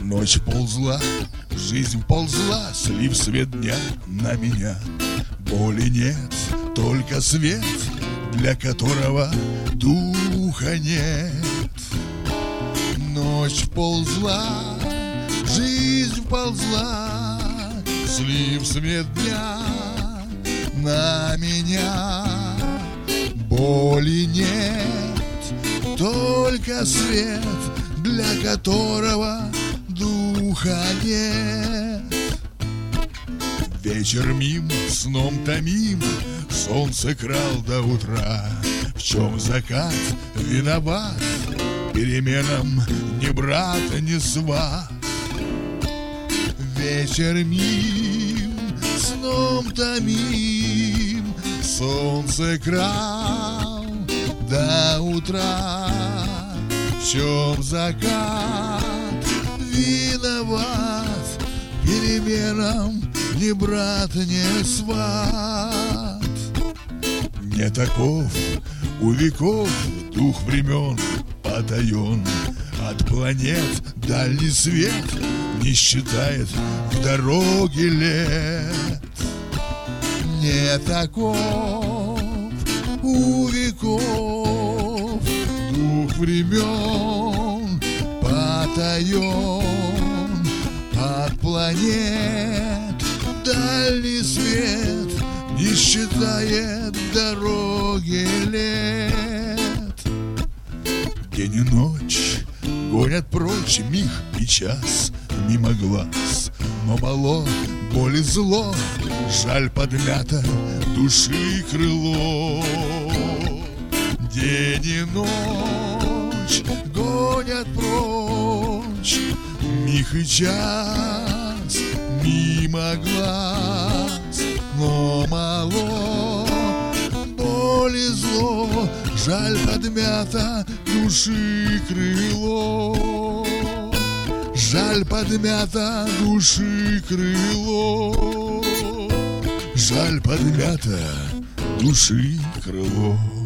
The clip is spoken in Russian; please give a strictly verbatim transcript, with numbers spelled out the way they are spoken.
Ночь ползла, жизнь ползла, слив свет дня на меня. Боли нет, только свет, для которого духа нет. Ночь ползла, жизнь ползла, слив свет дня на меня. Боли нет, только свет, для которого духа нет. Вечер мим, сном томим, солнце крал до утра. В чем закат виноват, переменам ни брат, ни сват. Вечер мим, сном томим, солнце крал до утра. В чем закат виноват, переменам ни брат, ни сват. Не таков у веков дух времен потаен, от планет дальний свет не считает в дороге лет. Не таков у веков дух времен потаен, от планет дальний свет не считает дороги лет. День и ночь гонят прочь миг и час мимо глаз, но мало боли зло, жаль подмято души крыло. День и ночь гонят прочь миг и час мимо глаз, но мало боли зло, жаль подмято души крыло. Жаль подмято души крыло, жаль подмято души крыло.